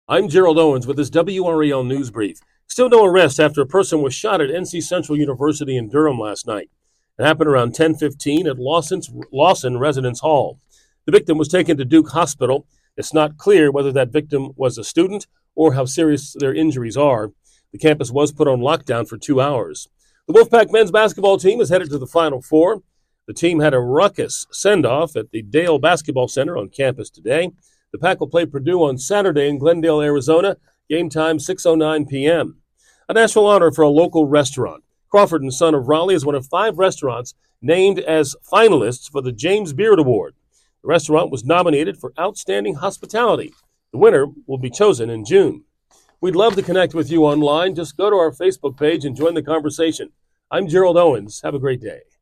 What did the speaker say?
I'm Gerald Owens with this WRAL News Brief. Still no arrest after a person was shot at NC Central University in Durham last night. It happened around 10:15 at Lawson Residence Hall. The victim was taken to Duke Hospital. It's not clear whether that victim was a student or how serious their injuries are. The campus was put on lockdown for 2 hours. The Wolfpack men's basketball team is headed to the Final Four. The team had a ruckus send-off at the Dale Basketball Center on campus today. The Pack will play Purdue on Saturday in Glendale, Arizona. Game time 6:09 p.m. A national honor for a local restaurant. Crawford and Son of Raleigh is one of 5 restaurants named as finalists for the James Beard Award. The restaurant was nominated for Outstanding Hospitality. The winner will be chosen in June. We'd love to connect with you online. Just go to our Facebook page and join the conversation. I'm Gerald Owens. Have a great day.